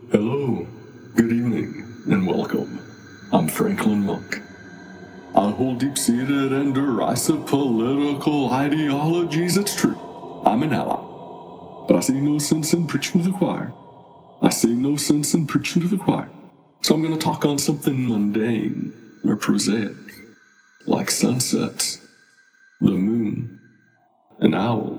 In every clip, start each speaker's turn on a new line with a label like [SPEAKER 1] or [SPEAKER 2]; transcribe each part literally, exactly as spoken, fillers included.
[SPEAKER 1] Hello, good evening, and welcome. I'm Franklin Monk. I hold deep-seated and derisive political ideologies, it's true. I'm an ally. But I see no sense in preaching to the choir. I see no sense in preaching to the choir. So I'm going to talk on something mundane or prosaic, like sunsets, the moon, an owl.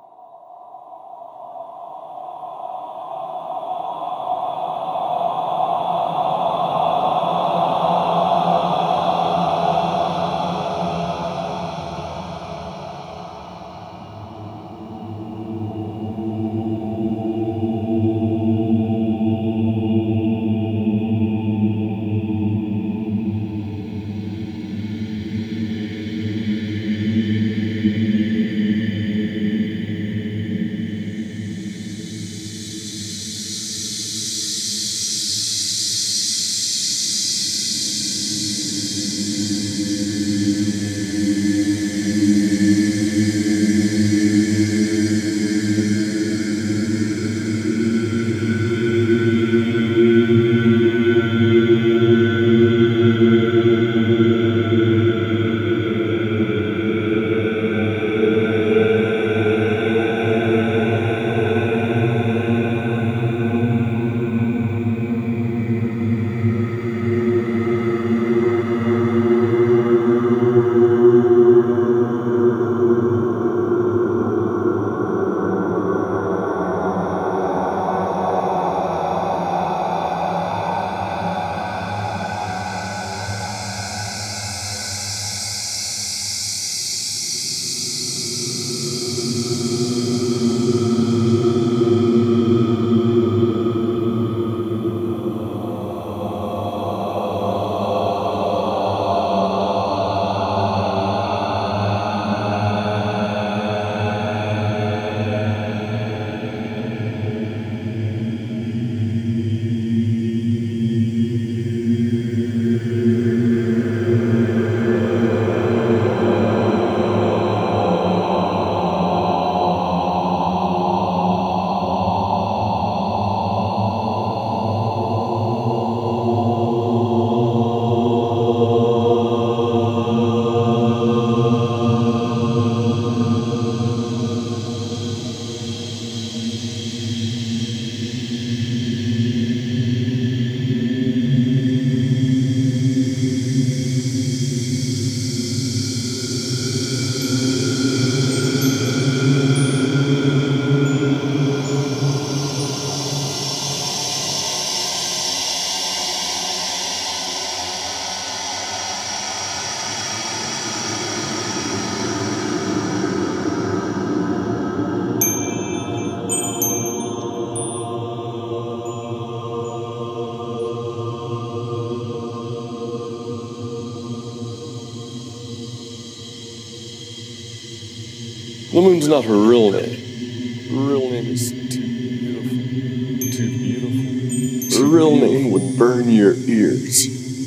[SPEAKER 1] The moon's not her real name. Her real name is too beautiful. Too beautiful. Her real name would burn your ears.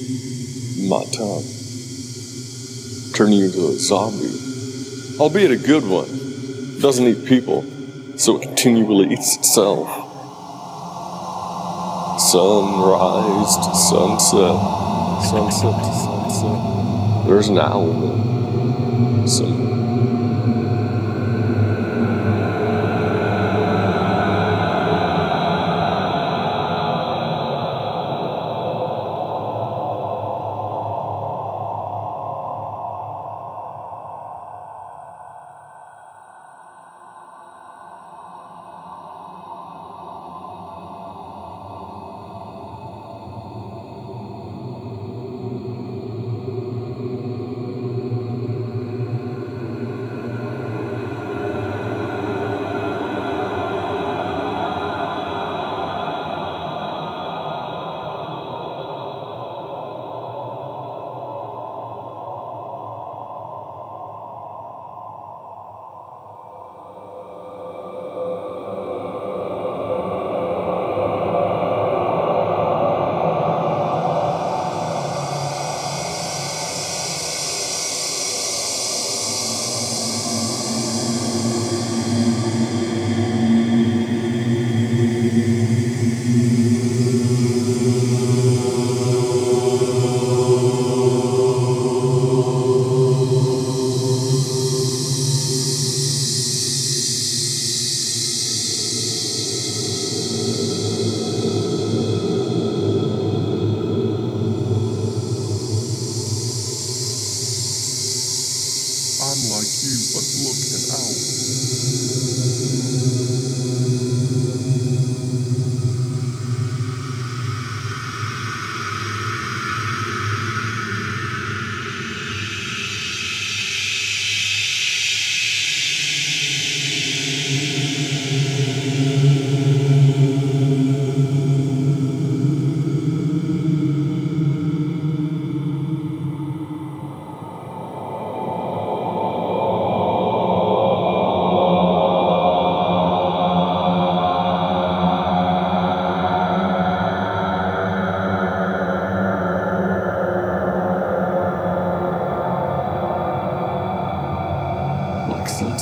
[SPEAKER 1] My tongue. Turn you into a zombie. Albeit a good one. It doesn't eat people, so it continually eats itself. Sunrise to sunset. Sunset to sunset. There's an owl there. Some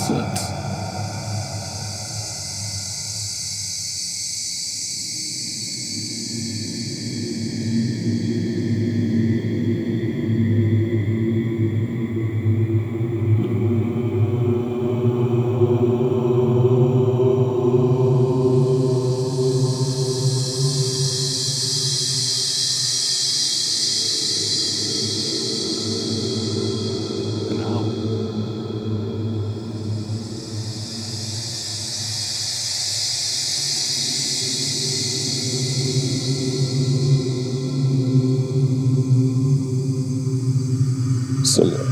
[SPEAKER 1] nonsense. Similar.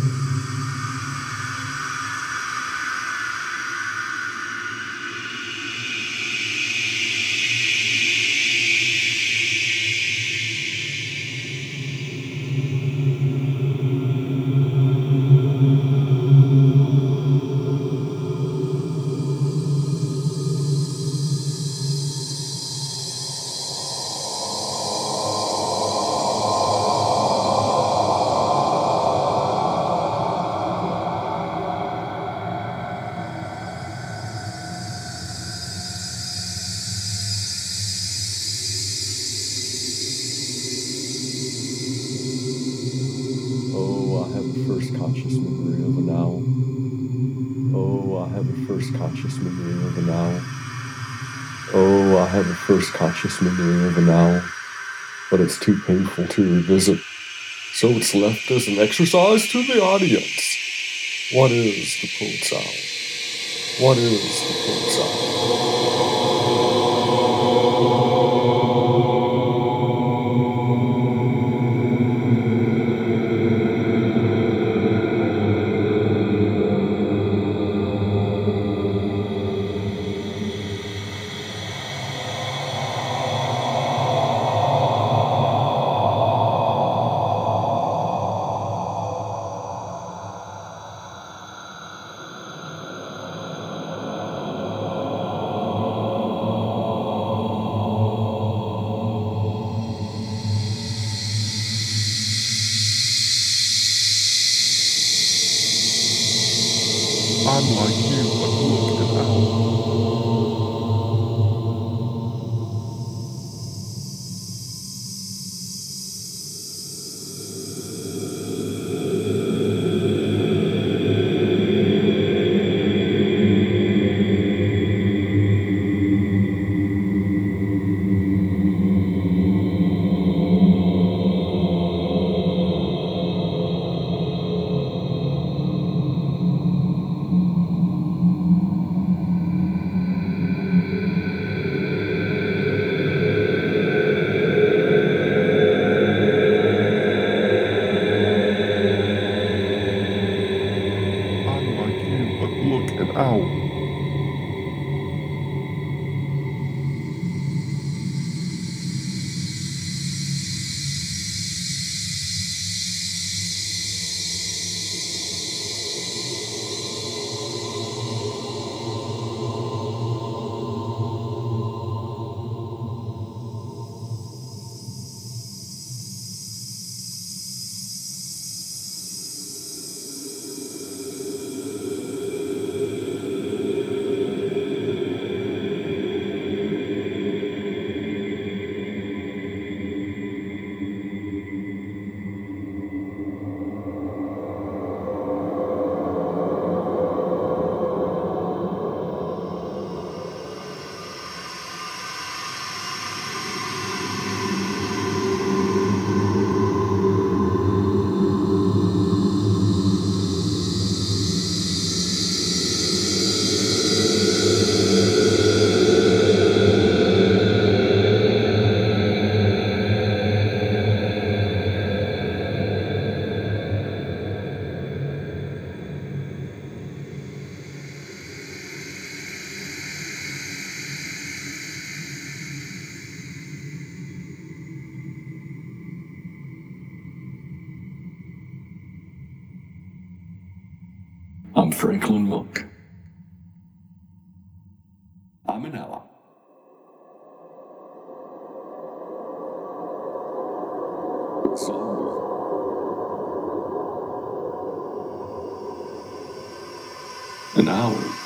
[SPEAKER 1] Oh, I have a first conscious memory of an owl. Oh, I have a first conscious memory of an owl. Oh, I have a first conscious memory of an owl, but it's too painful to revisit, so it's left as an exercise to the audience. What is the poet's owl? What is the poet's owl? I'm like you, but look at owl. I'm like you, but look at owl. I'm Franklin Monk. I'm an ally. Somber. an owl,